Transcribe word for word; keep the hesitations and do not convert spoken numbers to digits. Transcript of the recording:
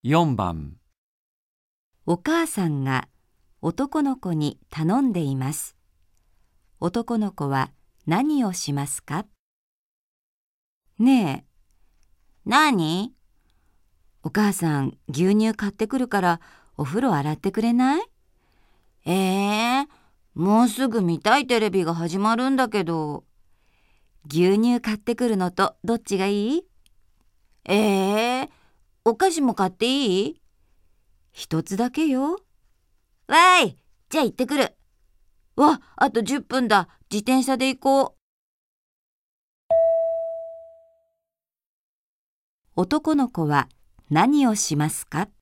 よんばん。 お母さんが男の子に頼んでいます。男の子は何をしますか？ねえ、 何？ お母さん牛乳買ってくるからお風呂洗ってくれない？ えー、もうすぐ見たいテレビが始まるんだけど。 牛乳買ってくるのとどっちがいい？ えー、お菓子も買っていい？ 一つだけよ。 わーい、じゃあ行ってくる。わ、あとじゅっぷんだ。自転車で行こう。 男の子は何をしますか？